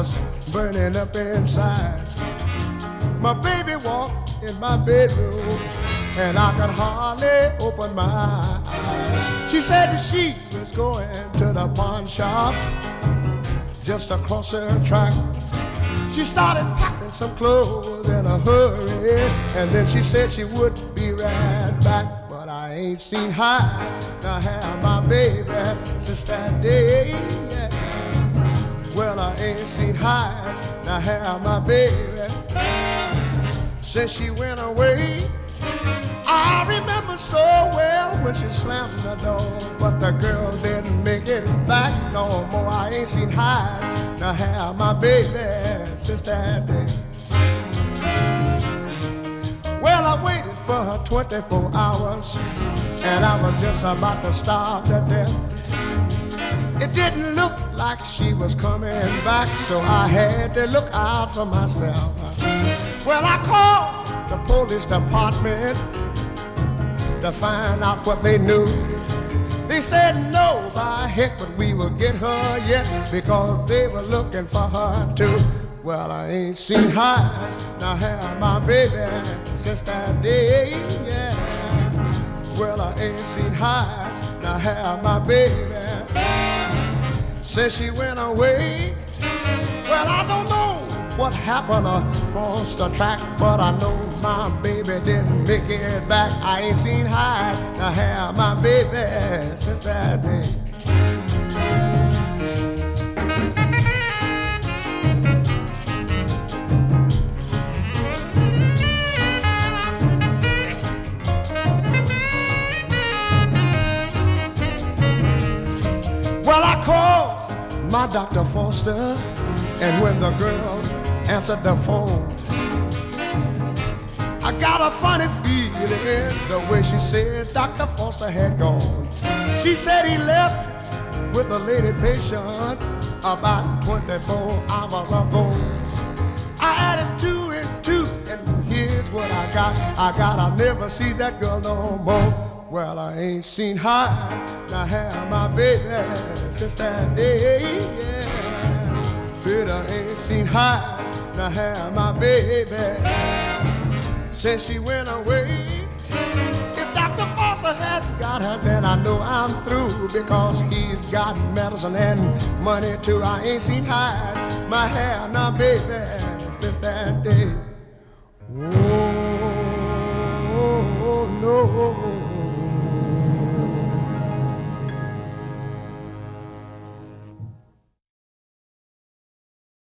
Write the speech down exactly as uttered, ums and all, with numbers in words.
was burning up inside. My baby walked in my bedroom, and I could hardly open my eyes. She said that she was going to the pawn shop just across the track. She started packing some clothes in a hurry, and then she said she would be right back. But I ain't seen high to have my baby since that day. Yeah. Well, I ain't seen high to have my baby since she went away. I remember so well when she slammed the door, but the girl didn't make it back no more. I ain't seen high to have my baby since that day. Well, I waited for her twenty-four hours, and I was just about to starve to death. It didn't look like she was coming back, so I had to look out for myself. Well, I called the police department to find out what they knew. They said no, by heck, but we will get her yet, because they were looking for her too. Well, I ain't seen high to have my baby since that day, yeah. Well, I ain't seen high to have my baby since she went away. Well, I don't know what happened across the track, but I know my baby didn't make it back. I ain't seen high to have my baby since that day. Well, I called my Doctor Foster, and when the girl answered the phone, I got a funny feeling the way she said Doctor Foster had gone. She said he left with a lady patient about twenty-four hours ago. I added two and two, and here's what I got. I got I'll never see that girl no more. Well, I ain't seen high to have my baby since that day, yeah. But I ain't seen high to have my baby since she went away. If Doctor Foster has got her, then I know I'm through, because he's got medicine and money too. I ain't seen high my hair, now baby, since that day. Oh.